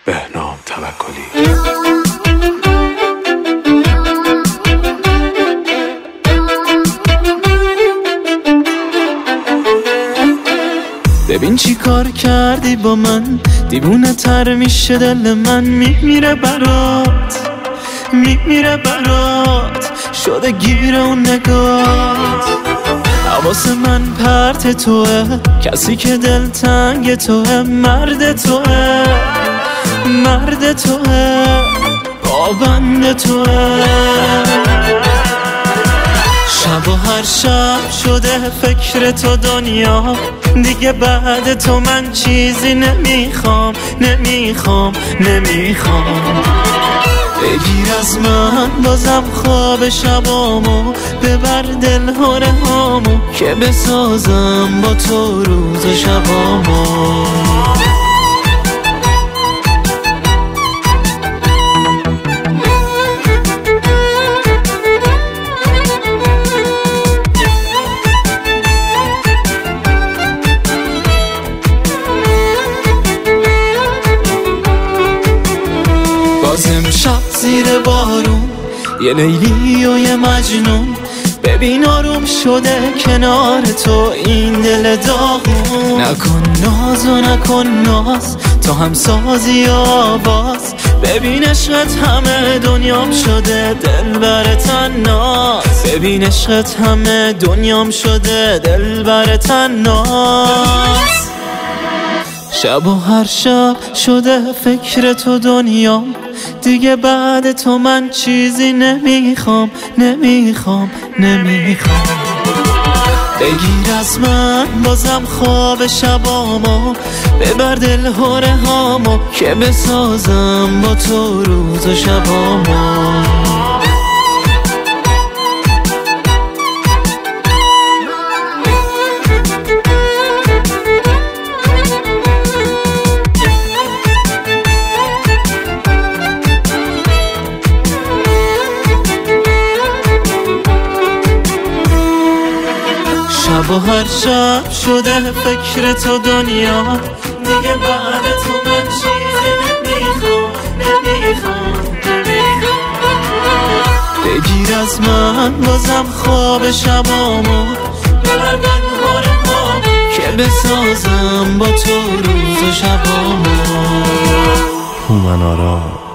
بهنام توکلی. ببین چی کار کردی با من، دیوونه تر میشه دل من، میمیره برات شده گیر اون نگات. حواس من پرت توه، کسی که دل تنگ توه، مرد توه پابند توه. شب و هر شب شده فکر تو دنیا، دیگه بعد تو من چیزی نمیخوام. بگیر از من بازم خواب شبامو، ببر دل هاره هامو که بسازم با تو روز و شبامو. امشب زیر بارون یه لیلی و یه مجنون، ببین آروم شده کنار تو این دل داغون. نکن ناز و نکن ناز، تو هم سازی آواز، ببین عشقت همه دنیام شده دلبر تناز. ببین عشقت همه دنیام شده دلبر تناز. شب و هر شب شده فکر تو دنیام، دیگه بعد تو من چیزی نمیخوام. بگیر از من بازم خواب شبامو، ببر دل هاره هامو که بسازم با تو روز و شبامو. شب و هر شب شده فکر تو دنیا، دیگه بعد تو من چیزی نمیخوام. بگیر از من بازم خواب شبامو، ببر دل هاره هامو که بسازم با تو روز و شبامو. هومن آرا